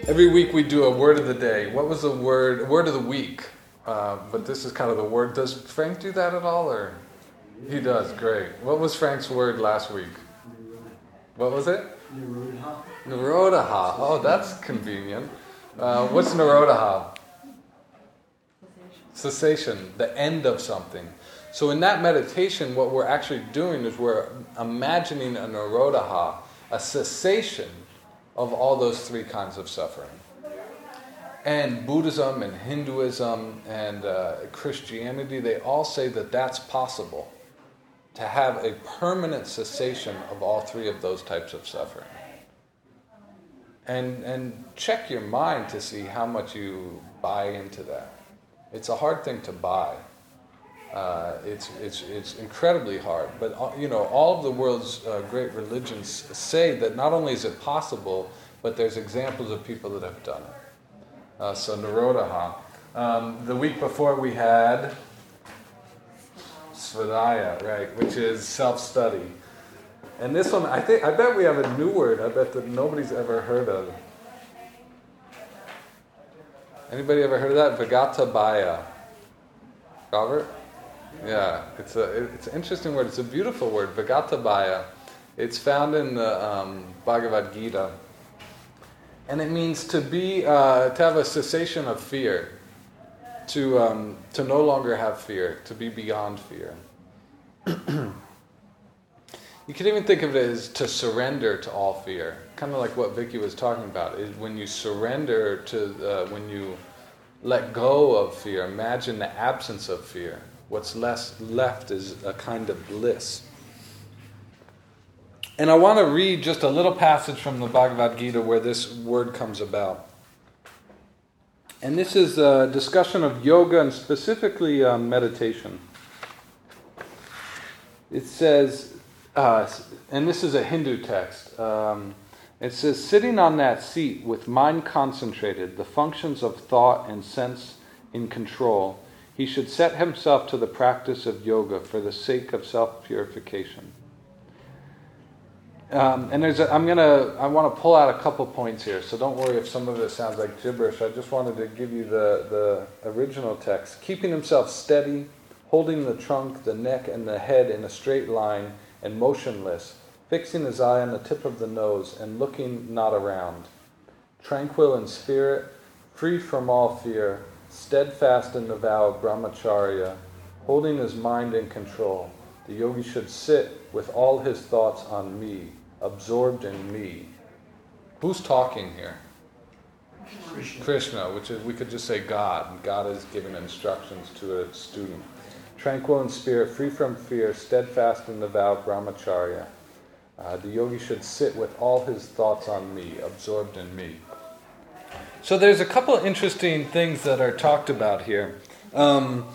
Every week we do a word of the day. What was the word of the week? But this is kind of the word. Does Frank do that at all, or he does? Great. What was Frank's word last week? What was it? Narodaha. Narodaha. Oh, that's convenient. What's Narodaha? Cessation, the end of something. So in that meditation, what we're actually doing is we're imagining a Narodaha, a cessation of all those three kinds of suffering. And Buddhism and Hinduism and Christianity, they all say that that's possible, to have a permanent cessation of all three of those types of suffering. And check your mind to see how much you buy into that. It's a hard thing to buy. It's incredibly hard. But all of the world's great religions say that not only is it possible, but there's examples of people that have done it. So Narodaha. The week before we had Svadhyaya, right, which is self-study. And this one, I bet we have a new word. I bet that nobody's ever heard of. Anybody ever heard of that? Vigattabhaya. Robert? Yeah, it's an interesting word. It's a beautiful word, Vigattabhaya. It's found in the Bhagavad Gita, and it means to have a cessation of fear, to no longer have fear, to be beyond fear. You can even think of it as to surrender to all fear, kind of like what Vicky was talking about. Is when you surrender to, when you let go of fear, imagine the absence of fear. What's left is a kind of bliss. And I want to read just a little passage from the Bhagavad Gita where this word comes about. And this is a discussion of yoga and specifically meditation. It says, and this is a Hindu text, it says, sitting on that seat with mind concentrated, the functions of thought and sense in control, he should set himself to the practice of yoga for the sake of self-purification. And I want to pull out a couple points here, so don't worry if some of it sounds like gibberish. I just wanted to give you the original text. Keeping himself steady, holding the trunk, the neck, and the head in a straight line and motionless, fixing his eye on the tip of the nose and looking not around. Tranquil in spirit, free from all fear, steadfast in the vow of brahmacharya, holding his mind in control. The yogi should sit with all his thoughts on me, absorbed in me. Who's talking here? Krishna, which is, we could just say God. God is giving instructions to a student. Tranquil in spirit, free from fear, steadfast in the vow of brahmacharya. The yogi should sit with all his thoughts on me, absorbed in me. So there's a couple of interesting things that are talked about here. And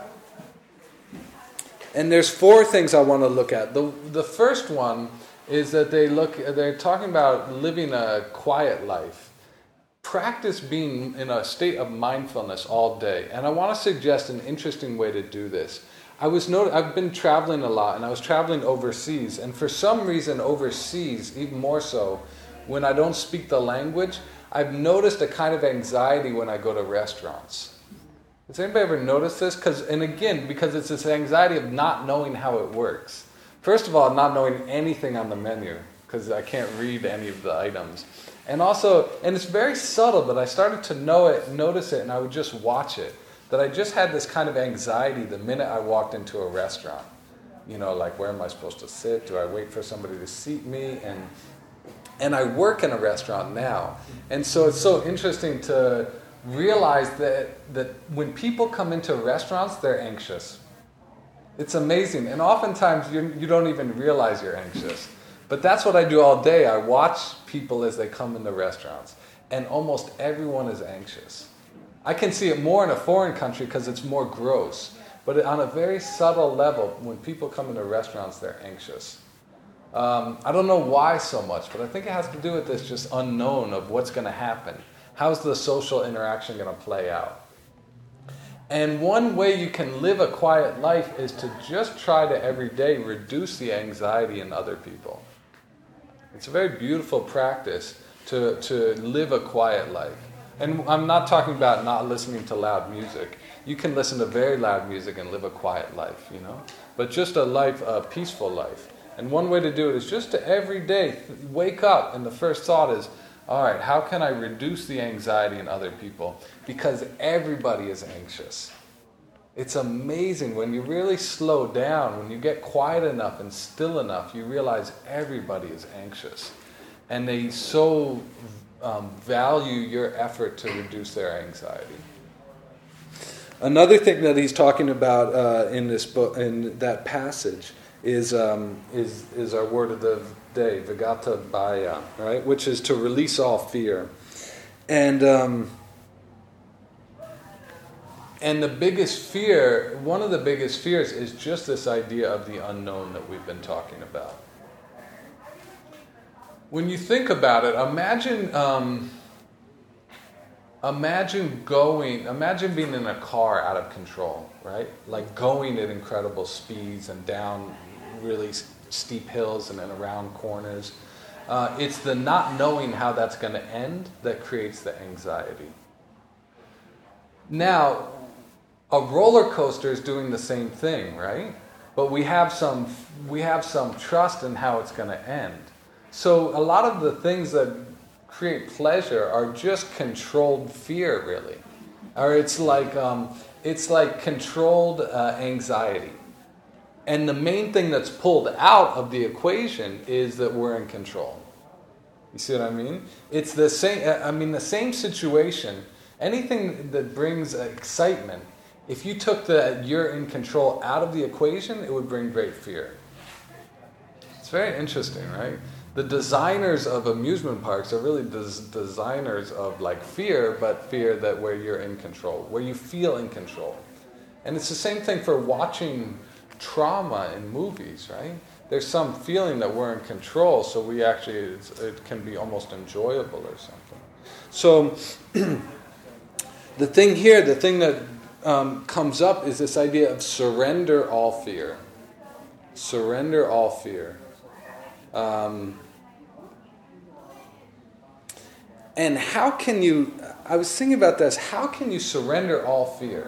there's four things I want to look at. The first one is that they're talking about living a quiet life. Practice being in a state of mindfulness all day. And I want to suggest an interesting way to do this. I've been traveling a lot, and I was traveling overseas. And for some reason overseas, even more so, when I don't speak the language, I've noticed a kind of anxiety when I go to restaurants. Has anybody ever noticed this? Because it's this anxiety of not knowing how it works. First of all, not knowing anything on the menu, because I can't read any of the items. And also, and it's very subtle, but I started to notice it, and I would just watch it. That I just had this kind of anxiety the minute I walked into a restaurant. Like, where am I supposed to sit? Do I wait for somebody to seat me? And I work in a restaurant now. And so it's so interesting to realize that when people come into restaurants, they're anxious. It's amazing. And oftentimes you don't even realize you're anxious. But that's what I do all day. I watch people as they come into restaurants. And almost everyone is anxious. I can see it more in a foreign country because it's more gross. But on a very subtle level, when people come into restaurants, they're anxious. I don't know why so much, but I think it has to do with this just unknown of what's going to happen. How's the social interaction going to play out? And one way you can live a quiet life is to just try to every day reduce the anxiety in other people. It's a very beautiful practice, to live a quiet life. And I'm not talking about not listening to loud music. You can listen to very loud music and live a quiet life, But just a peaceful life. And one way to do it is just to every day wake up, and the first thought is, all right, how can I reduce the anxiety in other people? Because everybody is anxious. It's amazing when you really slow down, when you get quiet enough and still enough, you realize everybody is anxious. And they so value your effort to reduce their anxiety. Another thing that he's talking about in this book, in that passage, is our word of the day, Vigata Bhaya, right? Which is to release all fear. And the biggest fear, one of the biggest fears, is just this idea of the unknown that we've been talking about. When you think about it, imagine being in a car out of control, right? Like going at incredible speeds and down really steep hills and then around corners. It's the not knowing how that's going to end that creates the anxiety. Now, a roller coaster is doing the same thing, right? But we have some trust in how it's going to end. So a lot of the things that create pleasure are just controlled fear, really, or it's like controlled anxiety. And the main thing that's pulled out of the equation is that we're in control. You see what I mean? It's the same. The same situation. Anything that brings excitement, if you took the "you're in control" out of the equation, it would bring great fear. It's very interesting, right? The designers of amusement parks are really designers of fear, but fear that where you're in control, where you feel in control. And it's the same thing for watching trauma in movies, right? There's some feeling that we're in control, so it can be almost enjoyable or something. So the thing that comes up is this idea of surrender all fear. Surrender all fear. And how can you, I was thinking about this, how can you surrender all fear?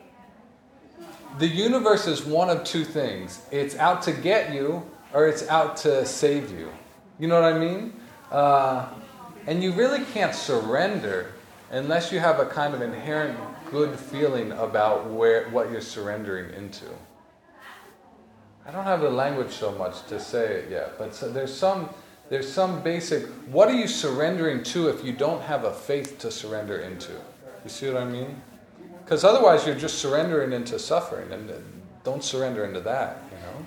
The universe is one of two things. It's out to get you, or it's out to save you. You know what I mean? And you really can't surrender unless you have a kind of inherent good feeling about what you're surrendering into. I don't have the language so much to say it yet, but there's some basic, what are you surrendering to if you don't have a faith to surrender into? You see what I mean? Because otherwise you're just surrendering into suffering, and don't surrender into that,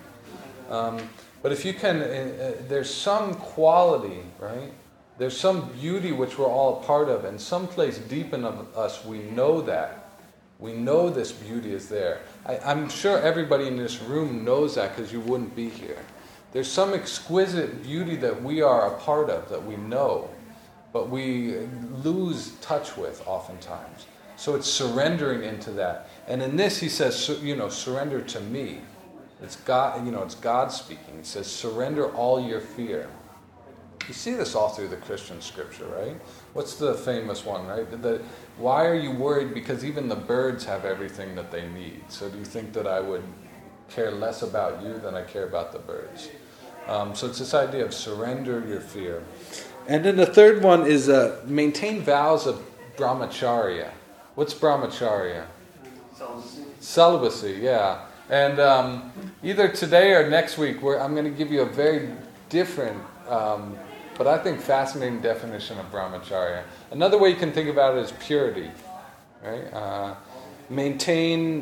But if you can, there's some quality, right? There's some beauty which we're all a part of, and someplace deep in us we know that. We know this beauty is there. I'm sure everybody in this room knows that because you wouldn't be here. There's some exquisite beauty that we are a part of, that we know, but we lose touch with oftentimes. So it's surrendering into that. And in this he says, surrender to me. It's God, it's God speaking. He says, surrender all your fear. You see this all through the Christian scripture, right? What's the famous one, right? Why are you worried? Because even the birds have everything that they need. So do you think that I would care less about you than I care about the birds? So it's this idea of surrender your fear. And then the third one is maintain vows of brahmacharya. What's brahmacharya? Celibacy. Celibacy, yeah. And either today or next week, I'm going to give you a very different, but I think fascinating definition of brahmacharya. Another way you can think about it is purity, right? Maintain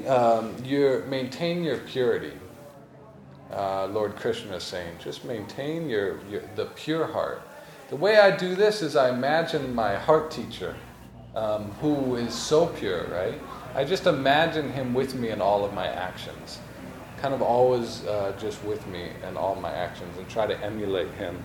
your purity. Lord Krishna is saying, just maintain the pure heart. The way I do this is I imagine my heart teacher, who is so pure, right? I just imagine him with me in all of my actions, kind of always just with me in all my actions, and try to emulate him.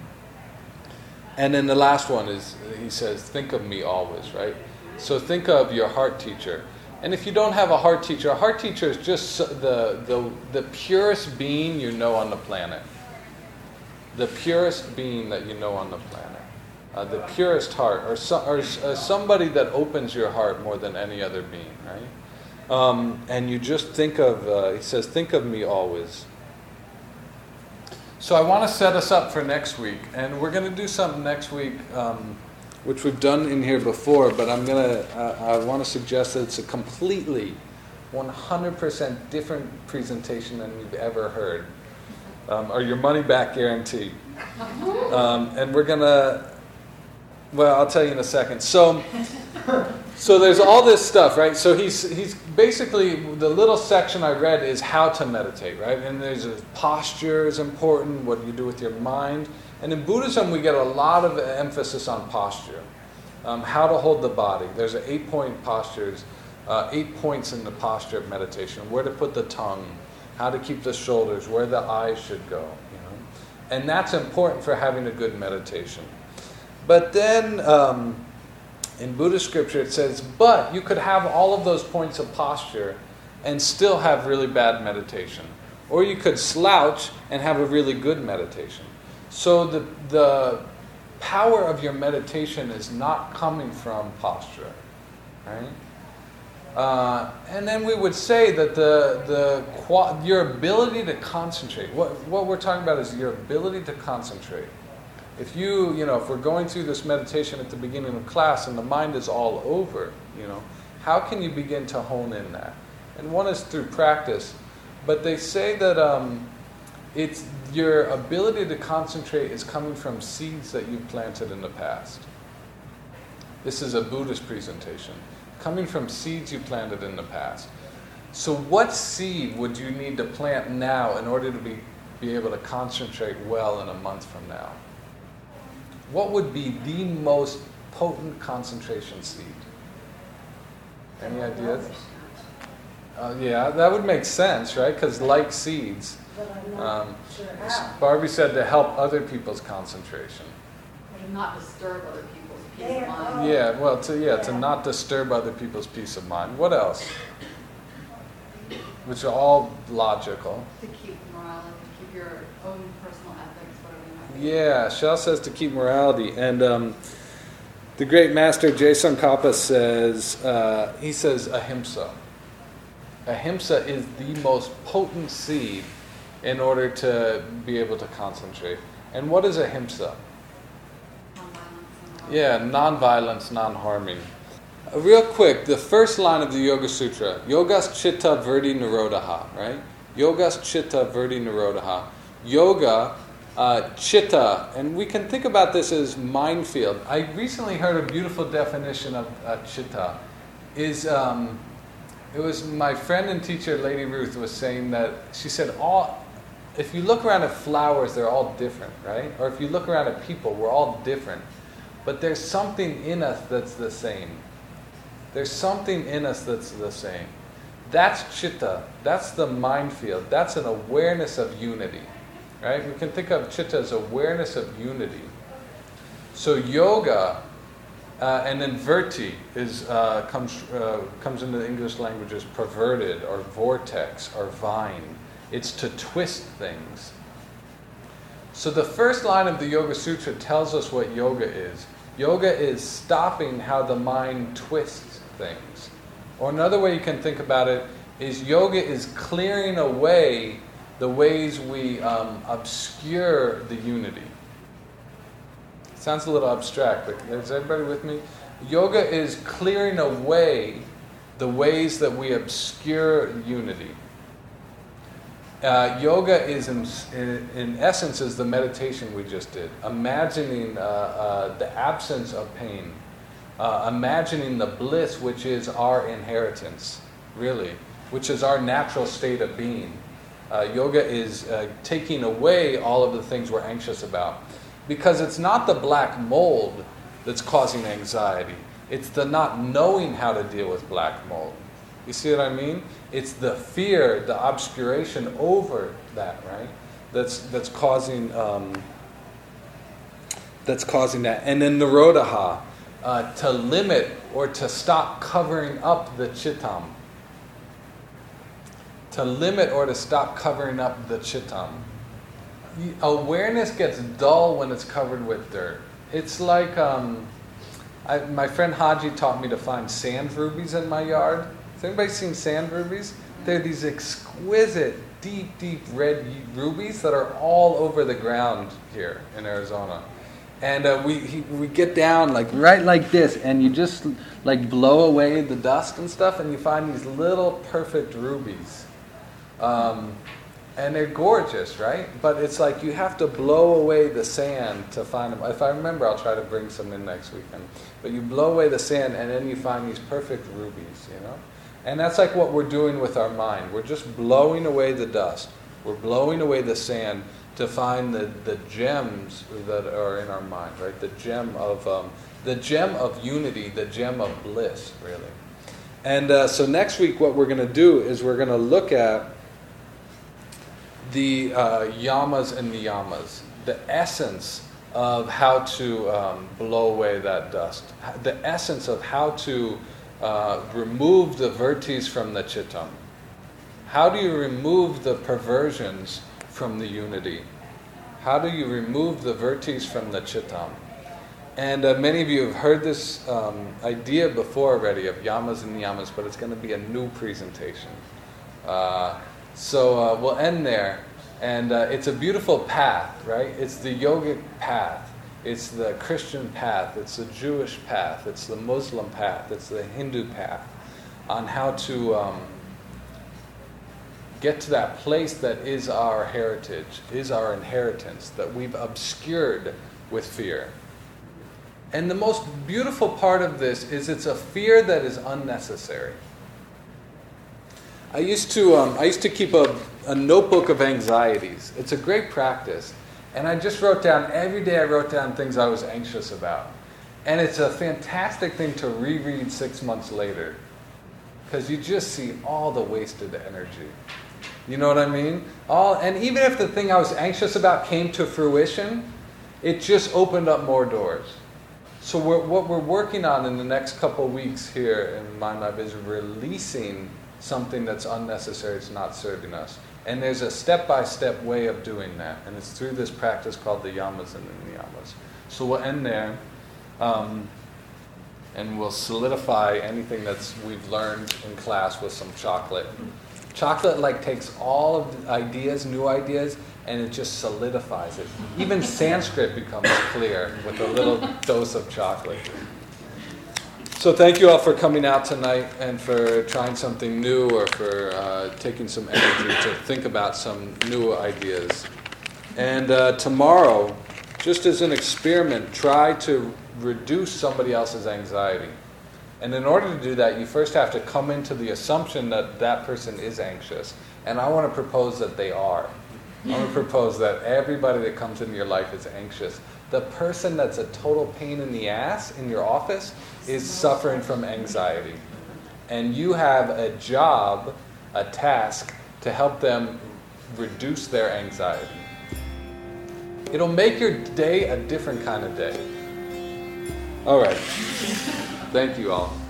And then the last one is, he says, think of me always, right? So think of your heart teacher. And if you don't have a heart teacher is just the purest being you know on the planet. The purest being that you know on the planet. the purest heart, or somebody that opens your heart more than any other being, right? And you just think of, he says, think of me always. So I want to set us up for next week, and we're going to do something next week, which we've done in here before, but I want to suggest that it's a completely 100% different presentation than you've ever heard, or your money back guarantee. And we're going to, well, I'll tell you in a second. So there's all this stuff, right? So he's basically, the little section I read is how to meditate, right? And there's posture is important, what you do with your mind. And in Buddhism, we get a lot of emphasis on posture, how to hold the body. There's 8-point postures, 8 points in the posture of meditation, where to put the tongue, how to keep the shoulders, where the eyes should go, And that's important for having a good meditation. But then in Buddhist scripture it says, but you could have all of those points of posture and still have really bad meditation. Or you could slouch and have a really good meditation. So the power of your meditation is not coming from posture, right? And then we would say that your ability to concentrate, what we're talking about is your ability to concentrate. If if we're going through this meditation at the beginning of class and the mind is all over, how can you begin to hone in that? And one is through practice, but they say that it's your ability to concentrate is coming from seeds that you've planted in the past. This is a Buddhist presentation. Coming from seeds you planted in the past. So what seed would you need to plant now in order to be able to concentrate well in a month from now? What would be the most potent concentration seed? Any ideas? Yeah, that would make sense, right? Because like seeds, Barbie said to help other people's concentration. And not disturb other people's peace of mind. Yeah, well, to not disturb other people's peace of mind. What else? Which are all logical. To keep morality, to keep your own personal ethics, whatever you might be. Yeah, Shell says to keep morality. And the great master Jason Kappa says, he says ahimsa. Ahimsa is the most potent seed in order to be able to concentrate. And what is ahimsa? Yeah, non-violence, non-harming. Real quick, the first line of the Yoga Sutra, Yogas Chitta Vritti Nirodha, right? Yogas Chitta Vritti Nirodha. Yoga, Chitta, and we can think about this as mind field. I recently heard a beautiful definition of Chitta. It was my friend and teacher, Lady Ruth, was saying that, she said, if you look around at flowers, they're all different, right? Or if you look around at people, we're all different. But there's something in us that's the same. There's something in us that's the same. That's chitta. That's the mind field. That's an awareness of unity, right? We can think of chitta as awareness of unity. So yoga, and then vritti comes into the English language as perverted or vortex or vine. It's to twist things. So the first line of the Yoga Sutra tells us what yoga is. Yoga is stopping how the mind twists things. Or another way you can think about it is yoga is clearing away the ways we obscure the unity. Sounds a little abstract, but is everybody with me? Yoga is clearing away the ways that we obscure unity. Yoga is, in essence, is the meditation we just did. Imagining the absence of pain. Imagining the bliss which is our inheritance, really, which is our natural state of being. Yoga is taking away all of the things we're anxious about. Because it's not the black mold that's causing anxiety. It's the not knowing how to deal with black mold. You see what I mean? It's the fear, the obscuration over that, right? That's causing that. And then nirodha, to limit or to stop covering up the chittam. To limit or to stop covering up the chittam. Awareness gets dull when it's covered with dirt. It's like my friend Haji taught me to find sand rubies in my yard. Has anybody seen sand rubies? They're these exquisite, deep, deep red rubies that are all over the ground here in Arizona. And we get down like right like this, and you just like blow away the dust and stuff, and you find these little perfect rubies. And they're gorgeous, right? But it's like you have to blow away the sand to find them. If I remember, I'll try to bring some in next weekend. But you blow away the sand, and then you find these perfect rubies, you know? And that's like what we're doing with our mind. We're just blowing away the dust. We're blowing away the sand to find the gems that are in our mind, right? The gem of unity, the gem of bliss, really. And so next week, what we're going to do is we're going to look at the yamas and niyamas, the essence of how to blow away that dust, the essence of how to remove the vrittis from the chittam. How do you remove the perversions from the unity? How do you remove the vrittis from the chittam? And many of you have heard this idea before already of yamas and niyamas, but it's going to be a new presentation. So we'll end there. And it's a beautiful path, right? It's the yogic path. It's the Christian path. It's the Jewish path. It's the Muslim path. It's the Hindu path on how to get to that place that is our heritage, is our inheritance, that we've obscured with fear. And the most beautiful part of this is it's a fear that is unnecessary. I used to keep a notebook of anxieties. It's a great practice. And I just wrote down, every day I wrote down things I was anxious about. And it's a fantastic thing to reread 6 months later. Because you just see all the wasted energy. You know what I mean? And even if the thing I was anxious about came to fruition, it just opened up more doors. So what we're working on in the next couple of weeks here in Mind Lab is releasing something that's unnecessary, it's not serving us. And there's a step-by-step way of doing that. And it's through this practice called the yamas and the niyamas. So we'll end there. And we'll solidify anything we've learned in class with some chocolate. Chocolate takes all of the ideas, new ideas, and it just solidifies it. Even Sanskrit becomes clear with a little dose of chocolate. So thank you all for coming out tonight and for trying something new or for taking some energy to think about some new ideas. And tomorrow, just as an experiment, try to reduce somebody else's anxiety. And in order to do that, you first have to come into the assumption that that person is anxious. And I want to propose that they are. I want to propose that everybody that comes into your life is anxious. The person that's a total pain in the ass in your office is suffering from anxiety. And you have a job, a task, to help them reduce their anxiety. It'll make your day a different kind of day. All right. Thank you all.